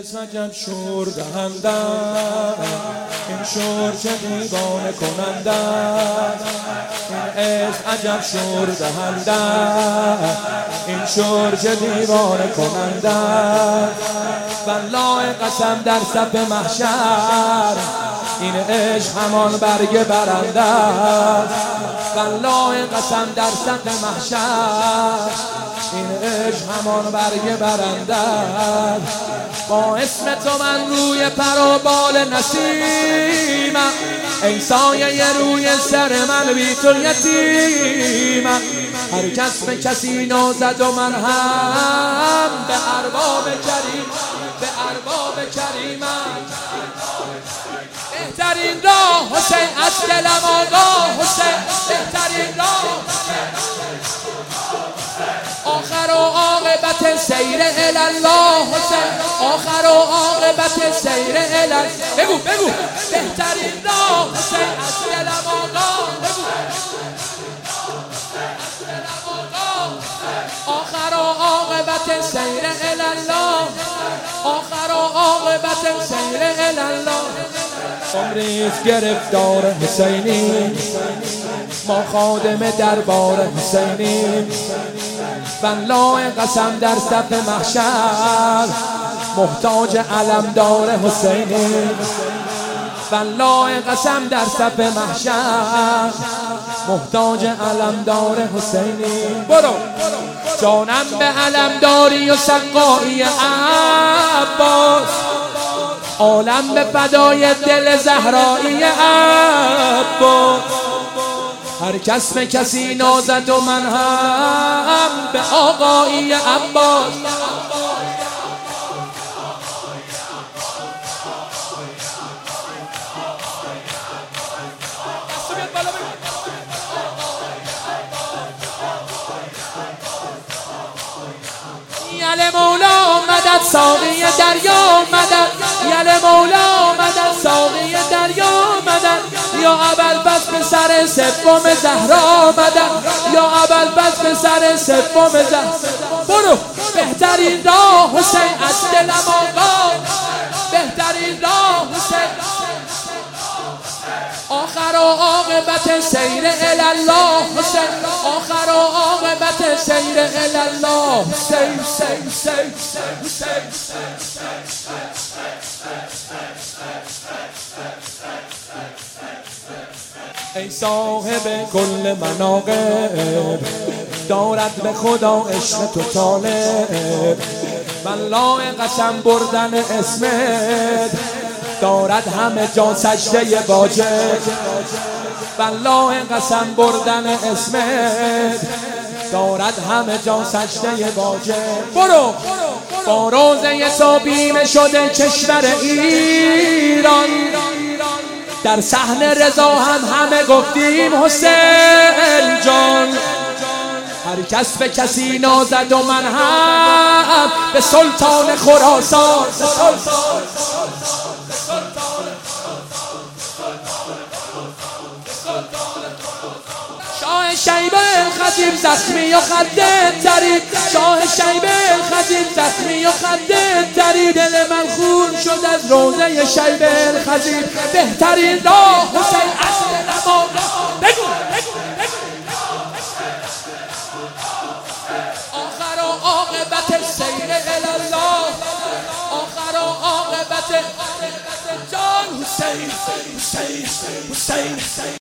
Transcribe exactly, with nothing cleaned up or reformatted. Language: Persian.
عشق عجب شور دهنده، این شور چه دیوانه کننده، این عشق عجب شور دهنده، این شور چه دیوانه کننده. والله قسم در صف محشر این عشق همان برگ برنده است. والله قسم در صف محشر این عشق همان برگ برنده است. با اسم تو من روی پر و بال نسیمم، ای سایه روی سر من بی تو یتیمم. هر کس به کسی نازد و من هم به ارباب کریم، به ارباب کریمم. بهترین راه حسین از دلم آگاه حسین، بهترین راه آخر و عاقبت سیر الله حسین، آخر و عاقبت سیر الله. بگو بگو بهترین راه حسین از دلم آگاه، بگو آخر و عاقبت سیر الله، آخر و عاقبت سیر الله. عمریست گرفتار حسینی، ما خادم دربار حسینی. والله قسم در صف محشر محتاج علمدار حسینی. والله قسم در صف محشر محتاج علمدار حسینی. برو جانم به علمداری و سقایی عباس، عالم به فدای دل زهرایی عباس. هر کس به کسی نازد و من هم به آقایی عباس. یل مولا مدد ساقی دریا مدد، یل مولا مدد ساقی دریا مدد. یا ابوالفضل به سر سوم زهرا مدد، یا ابوالفضل به سر سوم زهرا. برو بهترین راه حسین از دلم آگاه، بهترین راه حسین آخر و عاقبت سیر الله حسین، آخر و عاقبت سیر الله حسین حسین حسین ای صاحب کل مناقب، دارد به خدا عشق تو طالب. والله قسم بردن اسمت دارد همه جا سجده واجب. والله قسم بردن اسمت دارد همه جا سجده واجب. برو با روزه تو بیمه شده کشور ایران، در صحن رضا هم همه گفتیم حسین جان. هر کس به کسی نازد و من هم به سلطان خراسان، شاه شیبه الخطیب زخمی و خنده ترید، شاه شیبه الخطیب زخمی و خنده ترید. دل من خون شد از روزه شیبه الخطیب، بهترین راه حسین از دلم آگاه. بگو آخر و عاقبت سیر الله، آخر و عاقبت جان حسین حسین حسین.